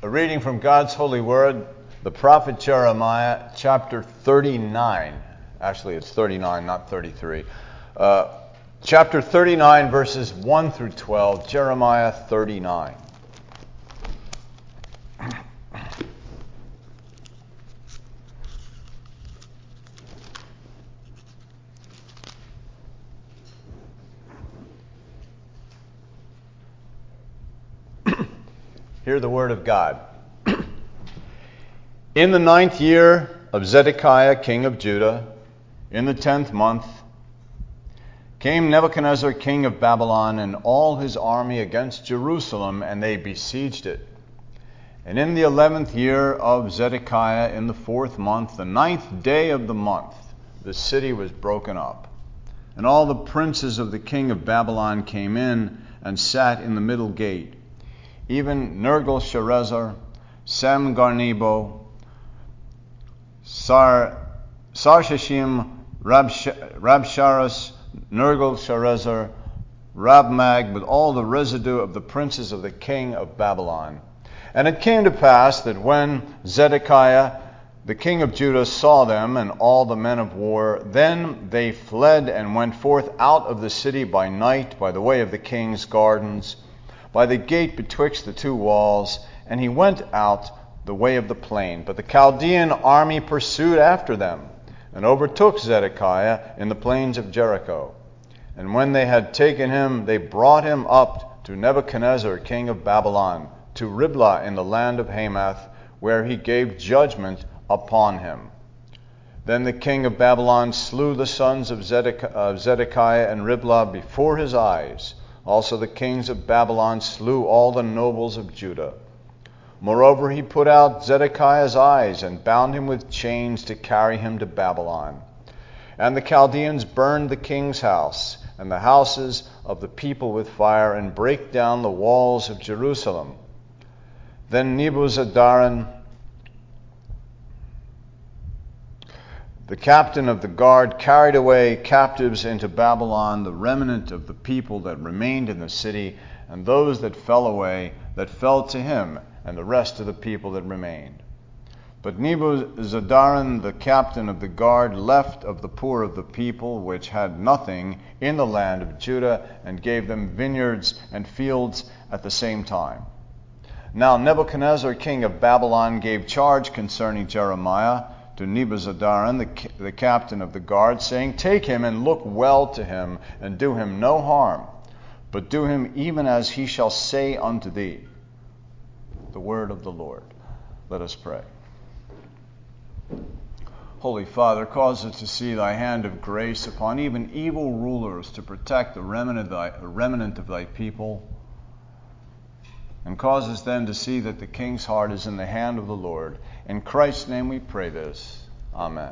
A reading from God's holy word, the prophet Jeremiah, chapter 39. Actually, it's 39, not 33. Chapter 39, verses 1 through 12. Jeremiah 39. Hear the word of God. In the 9th year of Zedekiah, king of Judah, in the 10th month, came Nebuchadnezzar, king of Babylon, and all his army against Jerusalem, and they besieged it. And in the 11th year of Zedekiah, in the 4th month, the 9th day of the month, the city was broken up. And all the princes of the king of Babylon came in and sat in the middle gate, even Nergal-Sharezer, Samgar-Nebo, Sarsechim, Rabsharis, Nergal-Sharezer, Rabmag, with all the residue of the princes of the king of Babylon. And it came to pass that when Zedekiah, the king of Judah, saw them and all the men of war, then they fled and went forth out of the city by night by the way of the king's gardens, by the gate betwixt the two walls, and he went out the way of the plain. But the Chaldean army pursued after them, and overtook Zedekiah in the plains of Jericho. And when they had taken him, they brought him up to Nebuchadnezzar, king of Babylon, to Riblah in the land of Hamath, where he gave judgment upon him. Then the king of Babylon slew the sons of Zedekiah and Riblah before his eyes. Also the kings of Babylon slew all the nobles of Judah. Moreover, he put out Zedekiah's eyes and bound him with chains to carry him to Babylon. And the Chaldeans burned the king's house and the houses of the people with fire, and brake down the walls of Jerusalem. Then Nebuzaradan, the captain of the guard, carried away captives into Babylon the remnant of the people that remained in the city, and those that fell away, that fell to him, and the rest of the people that remained. But Nebuzaradan, the captain of the guard, left of the poor of the people, which had nothing, in the land of Judah, and gave them vineyards and fields at the same time. Now Nebuchadnezzar, king of Babylon, gave charge concerning Jeremiah to Nebuzaradan, the captain of the guard, saying, Take him and look well to him, and do him no harm, but do him even as he shall say unto thee. The word of the Lord. Let us pray. Holy Father, cause us to see thy hand of grace upon even evil rulers, to protect the remnant of thy people, and cause us then to see that the king's heart is in the hand of the Lord. In Christ's name we pray this. Amen.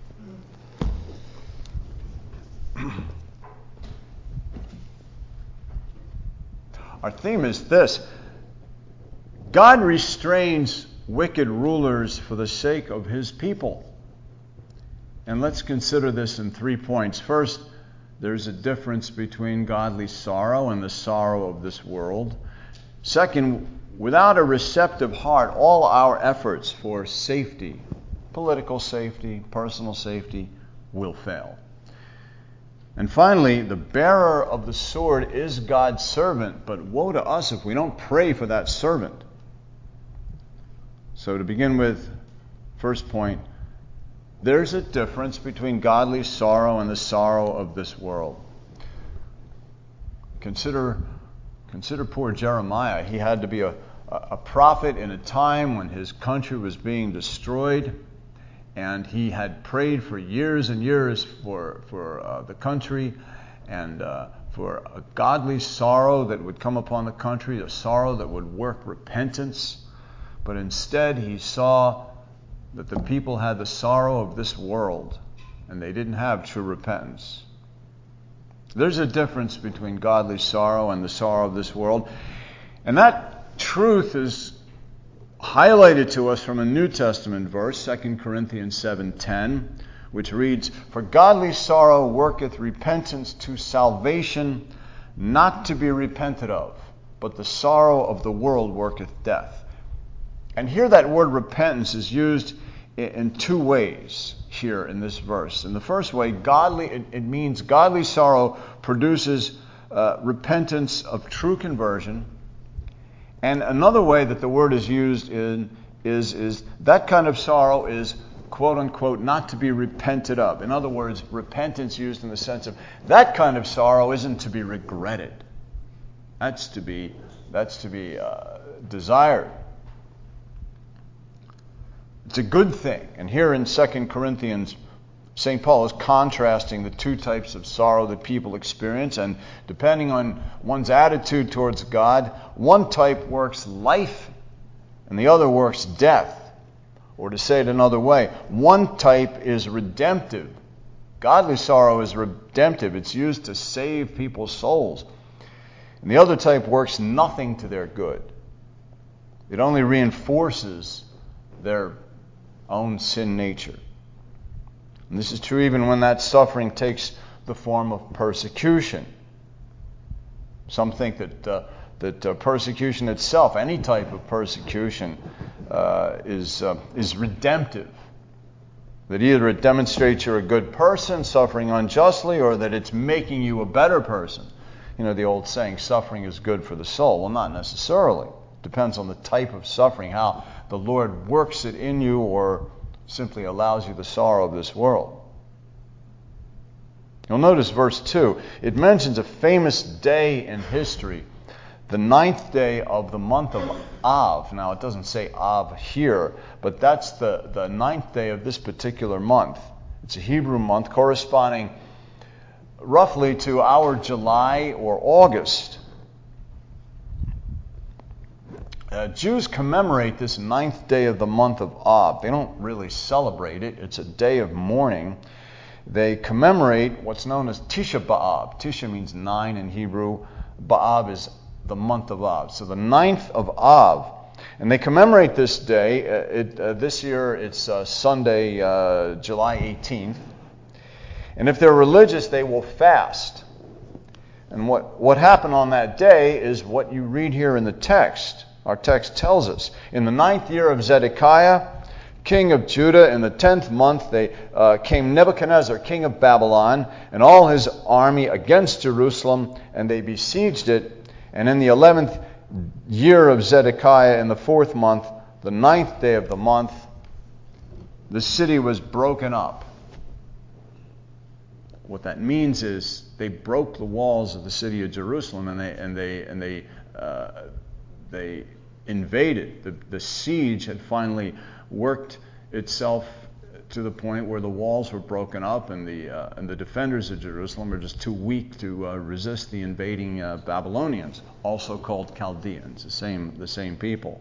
Our theme is this: God restrains wicked rulers for the sake of his people. And let's consider this in 3 points. First, there's a difference between godly sorrow and the sorrow of this world. Second, without a receptive heart, all our efforts for safety, political safety, personal safety, will fail. And finally, the bearer of the sword is God's servant, but woe to us if we don't pray for that servant. So to begin with, first point, there's a difference between godly sorrow and the sorrow of this world. Consider poor Jeremiah. He had to be a prophet in a time when his country was being destroyed, and he had prayed for years and years for the country and for a godly sorrow that would come upon the country, a sorrow that would work repentance. But instead he saw that the people had the sorrow of this world, and they didn't have true repentance. There's a difference between godly sorrow and the sorrow of this world. And that truth is highlighted to us from a New Testament verse, 2 Corinthians 7:10, which reads, For godly sorrow worketh repentance to salvation, not to be repented of, but the sorrow of the world worketh death. And here that word repentance is used in two ways here in this verse. In the first way, it means godly sorrow produces repentance of true conversion. And another way that the word is used is that kind of sorrow is, quote unquote, not to be repented of. In other words, repentance used in the sense of that kind of sorrow isn't to be regretted. That's to be desired. It's a good thing. And here in 2 Corinthians, St. Paul is contrasting the two types of sorrow that people experience, and depending on one's attitude towards God, one type works life and the other works death. Or to say it another way, one type is redemptive. Godly sorrow is redemptive. It's used to save people's souls. And the other type works nothing to their good. It only reinforces their own sin nature. And this is true even when that suffering takes the form of persecution. Some think that persecution itself, any type of persecution, is redemptive. That either it demonstrates you're a good person suffering unjustly, or that it's making you a better person. You know, the old saying, suffering is good for the soul. Well, not necessarily. It depends on the type of suffering, how the Lord works it in you or simply allows you the sorrow of this world. You'll notice verse 2. It mentions a famous day in history, the 9th day of the month of Av. Now, it doesn't say Av here, but that's the 9th day of this particular month. It's a Hebrew month corresponding roughly to our July or August. Jews commemorate this 9th day of the month of Av. They don't really celebrate it. It's a day of mourning. They commemorate what's known as Tisha B'Av. Tisha means 9 in Hebrew. B'Av is the month of Av. So the 9th of Av. And they commemorate this day. This year it's Sunday, July 18th. And if they're religious, they will fast. And what happened on that day is what you read here in the text. Our text tells us. In the 9th year of Zedekiah, king of Judah, in the 10th month, came Nebuchadnezzar, king of Babylon, and all his army against Jerusalem, and they besieged it. And in the 11th year of Zedekiah, in the 4th month, the 9th day of the month, the city was broken up. What that means is they broke the walls of the city of Jerusalem, and they invaded. The siege had finally worked itself to the point where the walls were broken up, and the defenders of Jerusalem were just too weak to resist the invading Babylonians, also called Chaldeans, the same people.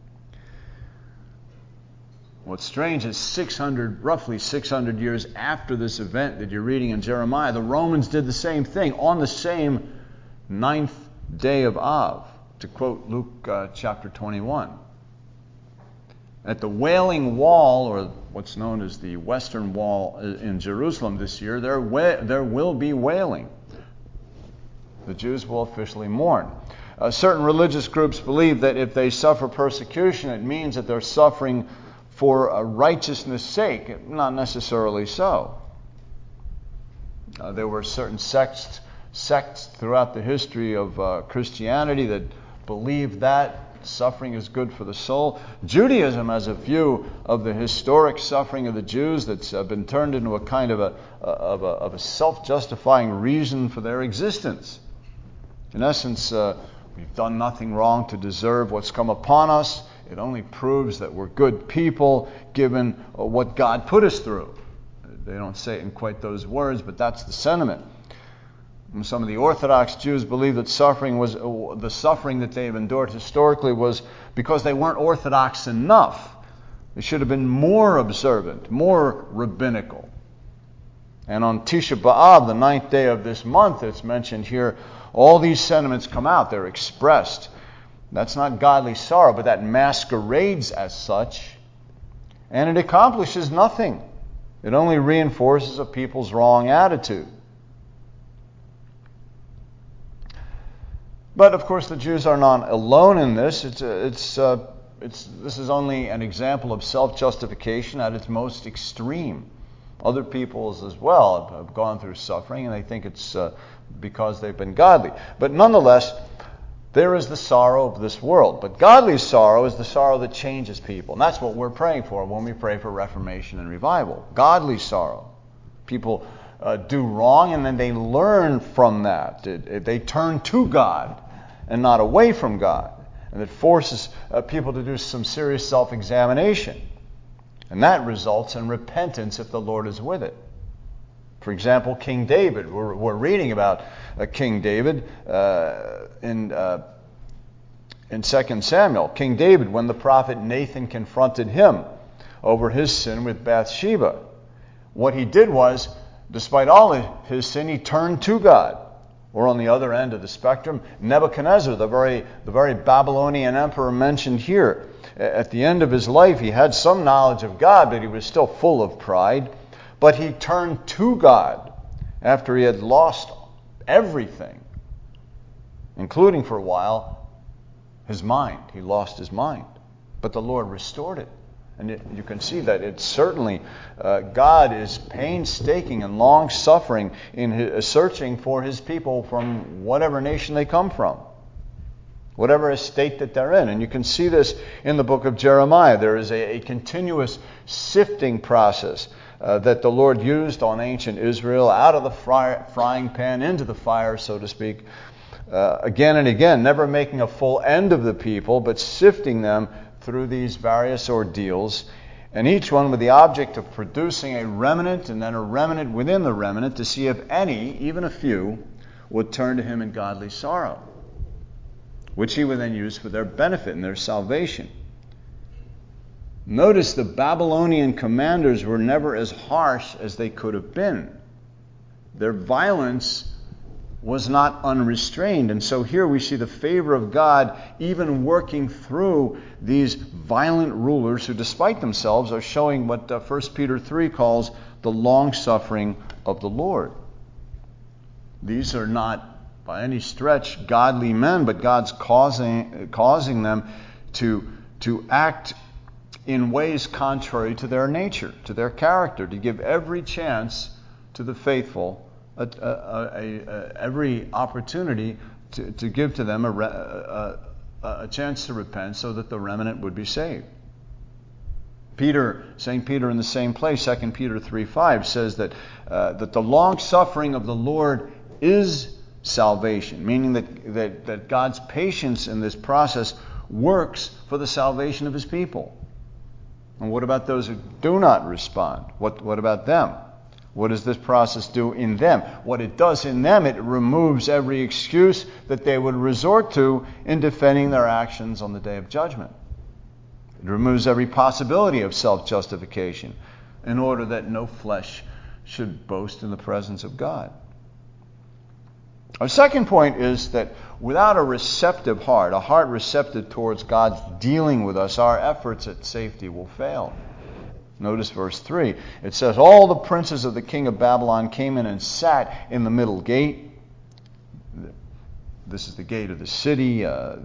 What's strange is roughly 600 years after this event that you're reading in Jeremiah, the Romans did the same thing on the same 9th day of Av, to quote Luke chapter 21. At the Wailing Wall, or what's known as the Western Wall in Jerusalem this year, there will be wailing. The Jews will officially mourn. Certain religious groups believe that if they suffer persecution, it means that they're suffering for righteousness' sake. Not necessarily so. There were certain sects throughout the history of Christianity that believed that suffering is good for the soul. Judaism has a view of the historic suffering of the Jews that's been turned into a kind of a self-justifying reason for their existence. In essence, we've done nothing wrong to deserve what's come upon us. It only proves that we're good people given what God put us through. They don't say it in quite those words, but that's the sentiment. And some of the Orthodox Jews believe that the suffering that they've endured historically was because they weren't Orthodox enough. They should have been more observant, more rabbinical. And on Tisha B'Av, the 9th day of this month, it's mentioned here, all these sentiments come out. They're expressed. That's not godly sorrow, but that masquerades as such. And it accomplishes nothing. It only reinforces a people's wrong attitude. But of course, the Jews are not alone in this. It's this is only an example of self-justification at its most extreme. Other peoples as well have gone through suffering, and they think it's because they've been godly. But nonetheless, there is the sorrow of this world. But godly sorrow is the sorrow that changes people. And that's what we're praying for when we pray for reformation and revival. Godly sorrow. People do wrong, and then they learn from that. They turn to God and not away from God. And it forces people to do some serious self-examination. And that results in repentance if the Lord is with it. For example, King David. We're reading about King David in 2 Samuel. King David, when the prophet Nathan confronted him over his sin with Bathsheba, what he did was, despite all his sin, he turned to God. Or on the other end of the spectrum, Nebuchadnezzar, the very Babylonian emperor mentioned here. At the end of his life, he had some knowledge of God, but he was still full of pride. But he turned to God after he had lost everything, including for a while his mind. He lost his mind. But the Lord restored it. And you can see that it's certainly, God is painstaking and long-suffering in searching for his people from whatever nation they come from, whatever estate that they're in. And you can see this in the book of Jeremiah. There is a continuous sifting process that the Lord used on ancient Israel, out of the frying pan into the fire, so to speak, again and again, never making a full end of the people, but sifting them through these various ordeals, and each one with the object of producing a remnant and then a remnant within the remnant to see if any, even a few, would turn to him in godly sorrow, which he would then use for their benefit and their salvation. Notice the Babylonian commanders were never as harsh as they could have been. Their violence was not unrestrained. And so here we see the favor of God even working through these violent rulers who, despite themselves, are showing what 1 Peter 3 calls the long-suffering of the Lord. These are not by any stretch godly men, but God's causing them to act in ways contrary to their nature, to their character, to give every chance to the faithful, every opportunity to give to them a chance to repent so that the remnant would be saved. St. Peter in the same place, 2 Peter 3:5, says that the long-suffering of the Lord is salvation, meaning that God's patience in this process works for the salvation of his people. And what about those who do not respond? What about them? What does this process do in them? What it does in them, it removes every excuse that they would resort to in defending their actions on the day of judgment. It removes every possibility of self-justification in order that no flesh should boast in the presence of God. Our second point is that without a receptive heart, a heart receptive towards God's dealing with us, our efforts at safety will fail. Notice verse 3. It says, all the princes of the king of Babylon came in and sat in the middle gate. This is the gate of the city.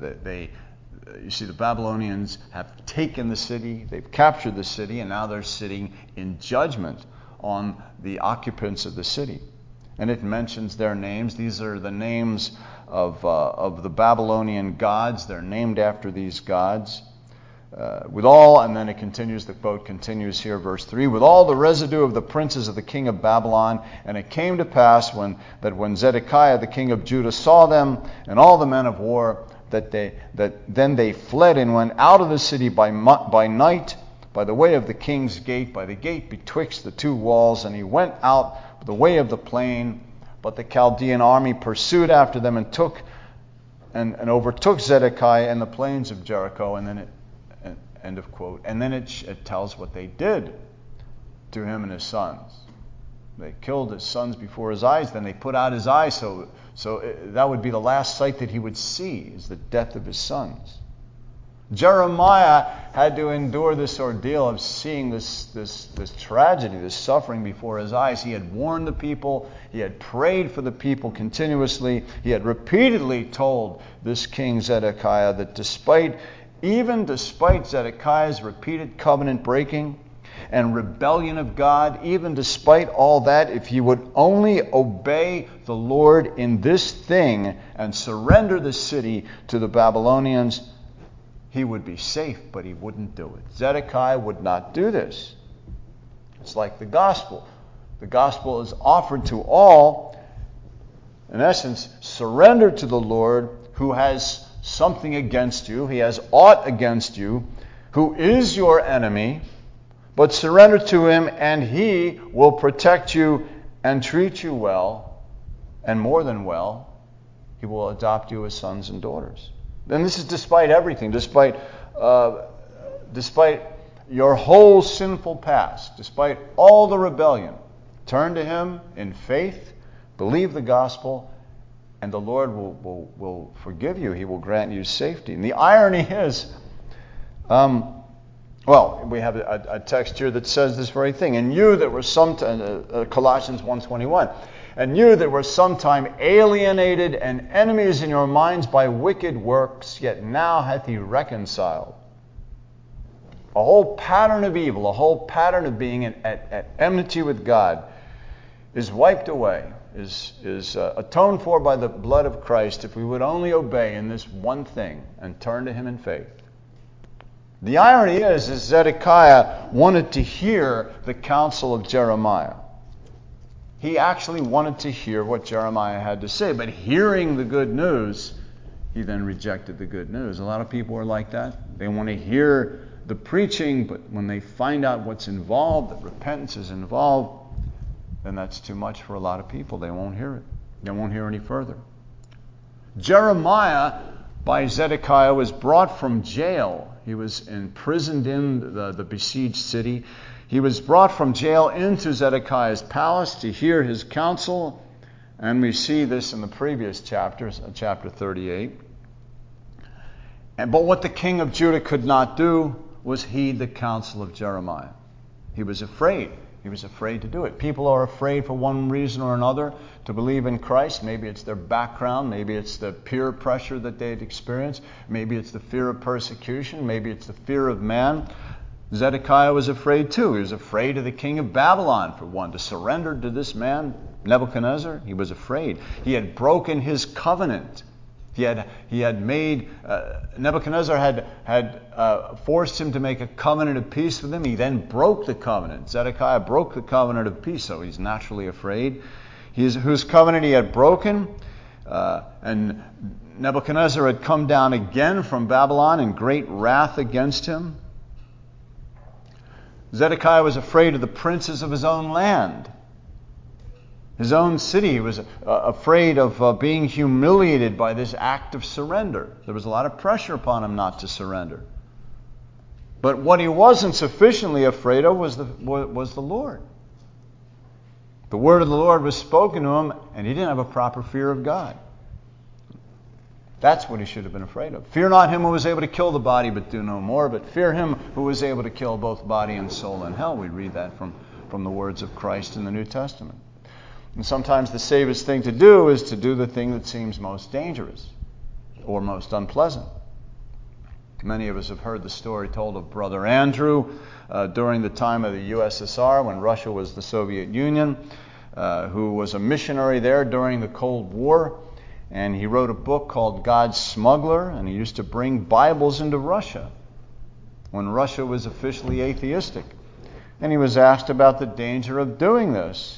You see, the Babylonians have taken the city. They've captured the city, and now they're sitting in judgment on the occupants of the city. And it mentions their names. These are the names of the Babylonian gods. They're named after these gods. And then it continues, the quote continues here, verse 3, with all the residue of the princes of the king of Babylon, and it came to pass when Zedekiah the king of Judah saw them, and all the men of war, that then they fled and went out of the city by night, by the way of the king's gate, by the gate betwixt the two walls, and he went out the way of the plain, but the Chaldean army pursued after them and took and overtook Zedekiah in the plains of Jericho, and then it end of quote. And then it tells what they did to him and his sons. They killed his sons before his eyes. Then they put out his eyes, so that would be the last sight that he would see, is the death of his sons. Jeremiah had to endure this ordeal of seeing this tragedy, this suffering before his eyes. He had warned the people. He had prayed for the people continuously. He had repeatedly told this king Zedekiah that despite even despite Zedekiah's repeated covenant breaking and rebellion of God, even despite all that, if he would only obey the Lord in this thing and surrender the city to the Babylonians, he would be safe, but he wouldn't do it. Zedekiah would not do this. It's like the gospel. The gospel is offered to all. In essence, surrender to the Lord who has something against you. He has aught against you, who is your enemy. But surrender to him, and he will protect you and treat you well, and more than well, he will adopt you as sons and daughters. And this is despite everything, despite your whole sinful past, despite all the rebellion. Turn to him in faith, believe the gospel, and the Lord will forgive you. He will grant you safety. And the irony is, we have a text here that says this very thing. And you that were Colossians 1:21, and you that were sometime alienated and enemies in your minds by wicked works, yet now hath he reconciled. A whole pattern of evil, a whole pattern of being at enmity with God is wiped away, is atoned for by the blood of Christ if we would only obey in this one thing and turn to him in faith. The irony is Zedekiah wanted to hear the counsel of Jeremiah. He actually wanted to hear what Jeremiah had to say, but hearing the good news, he then rejected the good news. A lot of people are like that. They want to hear the preaching, but when they find out what's involved, that repentance is involved, then that's too much for a lot of people. They won't hear it. They won't hear any further. Jeremiah, by Zedekiah, was brought from jail. He was imprisoned in the besieged city. He was brought from jail into Zedekiah's palace to hear his counsel. And we see this in the previous chapters, chapter 38. But what the king of Judah could not do was heed the counsel of Jeremiah. He was afraid. He was afraid to do it. People are afraid for one reason or another to believe in Christ. Maybe it's their background. Maybe it's the peer pressure that they'd experienced. Maybe it's the fear of persecution. Maybe it's the fear of man. Zedekiah was afraid too. He was afraid of the king of Babylon, for one, to surrender to this man, Nebuchadnezzar. He was afraid. He had broken his covenant. He had made, Nebuchadnezzar had forced him to make a covenant of peace with him. He then broke the covenant. Zedekiah broke the covenant of peace, so he's naturally afraid. Whose covenant he had broken, and Nebuchadnezzar had come down again from Babylon in great wrath against him. Zedekiah was afraid of the princes of his own land. His own city. He was afraid of being humiliated by this act of surrender. There was a lot of pressure upon him not to surrender. But what he wasn't sufficiently afraid of was the Lord. The word of the Lord was spoken to him, and he didn't have a proper fear of God. That's what he should have been afraid of. Fear not him who was able to kill the body, but do no more, but fear him who was able to kill both body and soul in hell. We read that from the words of Christ in the New Testament. And sometimes the safest thing to do is to do the thing that seems most dangerous or most unpleasant. Many of us have heard the story told of Brother Andrew during the time of the USSR, when Russia was the Soviet Union, who was a missionary there during the Cold War. And he wrote a book called God's Smuggler, and he used to bring Bibles into Russia when Russia was officially atheistic. And he was asked about the danger of doing this.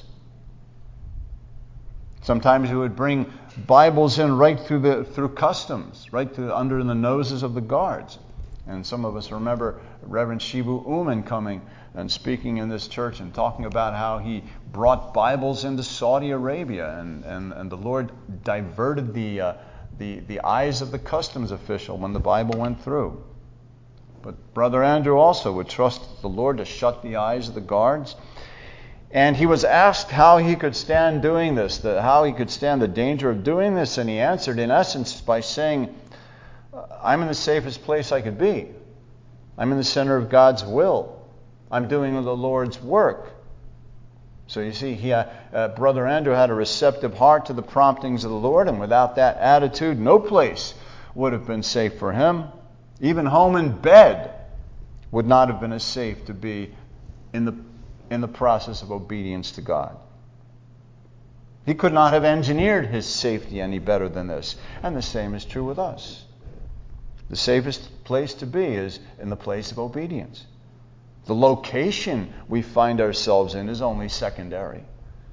Sometimes he would bring Bibles in right through customs, right under the noses of the guards. And some of us remember Reverend Shibu Uman coming and speaking in this church and talking about how he brought Bibles into Saudi Arabia, and the Lord diverted the eyes of the customs official when the Bible went through. But Brother Andrew also would trust the Lord to shut the eyes of the guards. And he was asked how he could stand doing this, how he could stand the danger of doing this, and he answered in essence by saying, I'm in the safest place I could be. I'm in the center of God's will. I'm doing the Lord's work. So you see, Brother Andrew had a receptive heart to the promptings of the Lord, and without that attitude, no place would have been safe for him. Even home and bed would not have been as safe to be in the process of obedience to God. He could not have engineered his safety any better than this. And the same is true with us. The safest place to be is in the place of obedience. The location we find ourselves in is only secondary.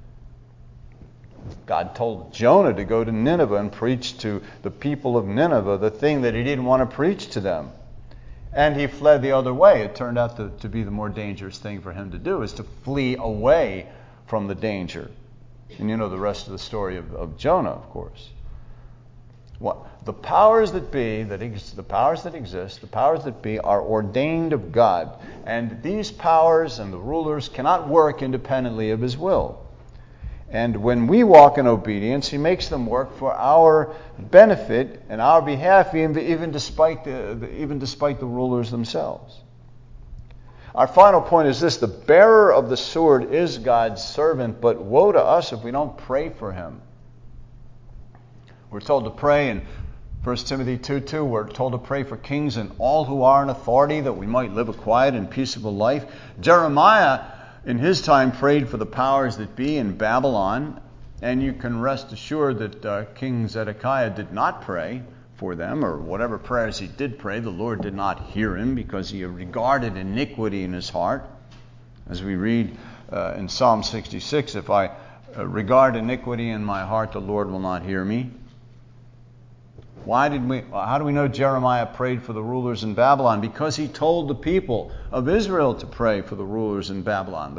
God told Jonah to go to Nineveh and preach to the people of Nineveh the thing that he didn't want to preach to them. And he fled the other way. It turned out to be the more dangerous thing for him to do, is to flee away from the danger. And you know the rest of the story of Jonah, of course. The powers that be, the powers that exist, the powers that be are ordained of God. And these powers and the rulers cannot work independently of his will. And when we walk in obedience, he makes them work for our benefit and our behalf, even despite the rulers themselves. Our final point is this: the bearer of the sword is God's servant, but woe to us if we don't pray for him. We're told to pray in 1 Timothy 2:2, we're told to pray for kings and all who are in authority, that we might live a quiet and peaceable life. Jeremiah, in his time, prayed for the powers that be in Babylon, and you can rest assured that King Zedekiah did not pray for them, or whatever prayers he did pray, the Lord did not hear him because he regarded iniquity in his heart. As we read in Psalm 66, if I regard iniquity in my heart, the Lord will not hear me. How do we know Jeremiah prayed for the rulers in Babylon? Because he told the people of Israel to pray for the rulers in Babylon.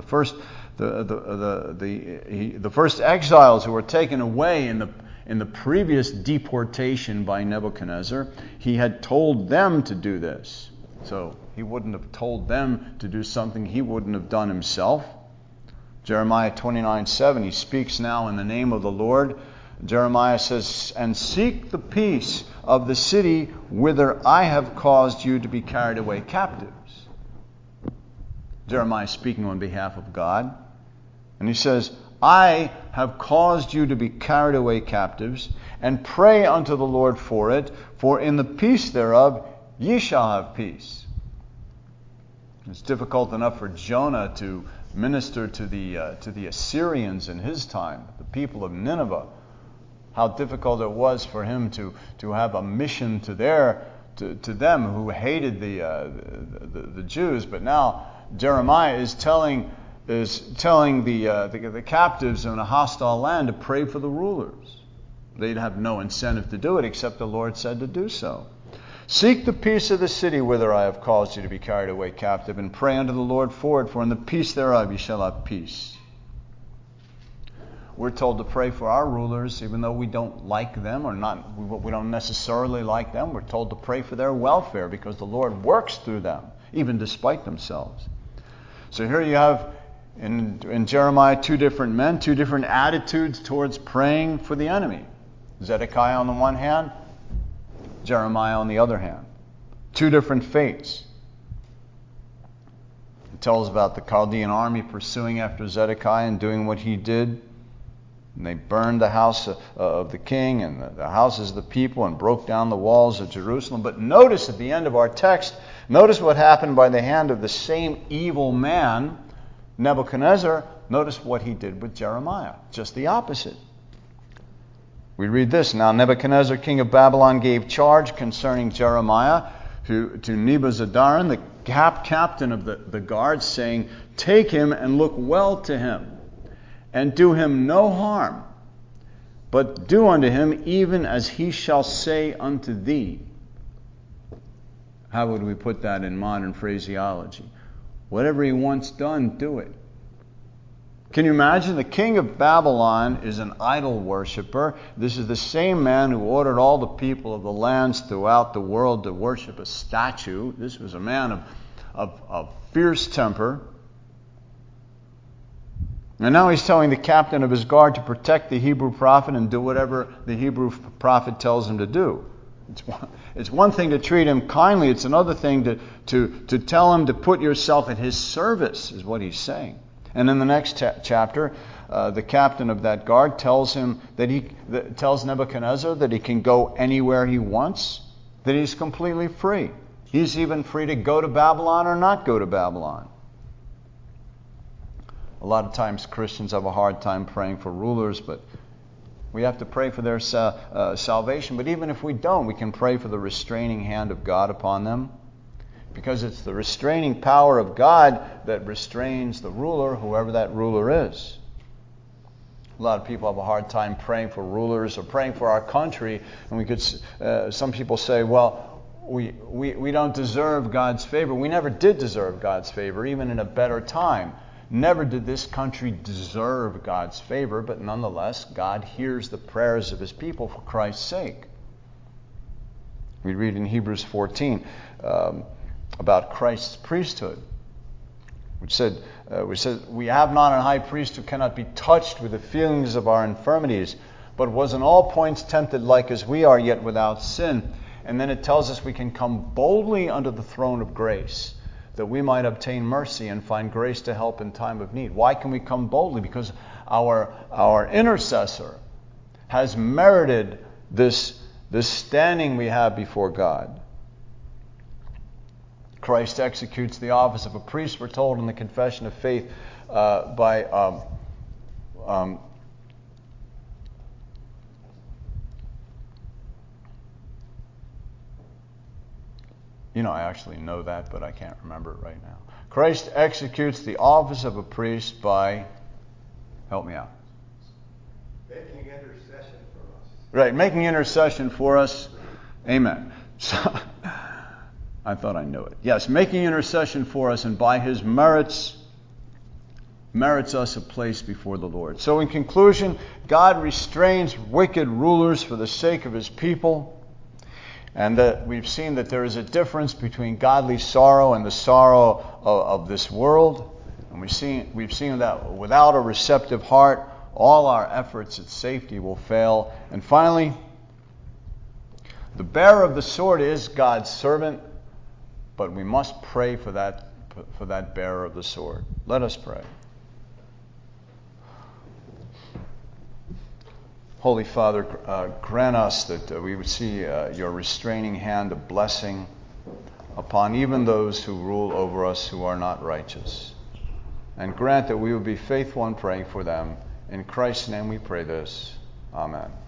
The first exiles who were taken away in the previous deportation by Nebuchadnezzar, he had told them to do this. So he wouldn't have told them to do something he wouldn't have done himself. Jeremiah 29:7, he speaks now in the name of the Lord. Jeremiah says, "And seek the peace of the city whither I have caused you to be carried away captives." Jeremiah is speaking on behalf of God. And he says, "I have caused you to be carried away captives, and pray unto the Lord for it, for in the peace thereof ye shall have peace." It's difficult enough for Jonah to minister to the Assyrians in his time, the people of Nineveh. How difficult it was for him to have a mission to them who hated the Jews. But now Jeremiah is telling the captives in a hostile land to pray for the rulers. They'd have no incentive to do it except the Lord said to do so. "Seek the peace of the city whither I have caused you to be carried away captive, and pray unto the Lord for it, for in the peace thereof ye shall have peace." We're told to pray for our rulers, even though we don't like them, we don't necessarily like them. We're told to pray for their welfare because the Lord works through them, even despite themselves. So here you have in Jeremiah two different men, two different attitudes towards praying for the enemy. Zedekiah on the one hand, Jeremiah on the other hand. Two different fates. It tells about the Chaldean army pursuing after Zedekiah and doing what he did. And they burned the house of the king and the houses of the people and broke down the walls of Jerusalem. But notice at the end of our text, notice what happened by the hand of the same evil man, Nebuchadnezzar. Notice what he did with Jeremiah. Just the opposite. We read this: "Now Nebuchadnezzar, king of Babylon, gave charge concerning Jeremiah to Nebuzaradan, the captain of the guards, saying, Take him and look well to him, and do him no harm, but do unto him even as he shall say unto thee." How would we put that in modern phraseology? Whatever he wants done, do it. Can you imagine? The king of Babylon is an idol worshiper. This is the same man who ordered all the people of the lands throughout the world to worship a statue. This was a man of fierce temper. And now he's telling the captain of his guard to protect the Hebrew prophet and do whatever the Hebrew prophet tells him to do. It's one thing to treat him kindly. It's another thing to tell him to put yourself at his service, is what he's saying. And in the next chapter, the captain of that guard tells Nebuchadnezzar that he can go anywhere he wants, that he's completely free. He's even free to go to Babylon or not go to Babylon. A lot of times Christians have a hard time praying for rulers, but we have to pray for their salvation. But even if we don't, we can pray for the restraining hand of God upon them, because it's the restraining power of God that restrains the ruler, whoever that ruler is. A lot of people have a hard time praying for rulers or praying for our country, and we could. Some people say, well, we don't deserve God's favor. We never did deserve God's favor, even in a better time. Never did this country deserve God's favor, but nonetheless, God hears the prayers of His people for Christ's sake. We read in Hebrews 14 about Christ's priesthood, which said, we have not a high priest who cannot be touched with the feelings of our infirmities, but was in all points tempted like as we are, yet without sin. And then it tells us we can come boldly under the throne of grace, that we might obtain mercy and find grace to help in time of need. Why can we come boldly? Because our intercessor has merited this standing we have before God. Christ executes the office of a priest, we're told in the Confession of Faith, by I actually know that, but I can't remember it right now. Christ executes the office of a priest by, help me out. Making intercession for us. Right, making intercession for us. Amen. So, I thought I knew it. Yes, making intercession for us, and by His merits us a place before the Lord. So in conclusion, God restrains wicked rulers for the sake of His people. And that we've seen that there is a difference between godly sorrow and the sorrow of this world. And we've seen that without a receptive heart, all our efforts at safety will fail. And finally, the bearer of the sword is God's servant, but we must pray for that bearer of the sword. Let us pray. Holy Father, grant us that we would see your restraining hand of blessing upon even those who rule over us who are not righteous. And grant that we would be faithful in praying for them. In Christ's name we pray this. Amen.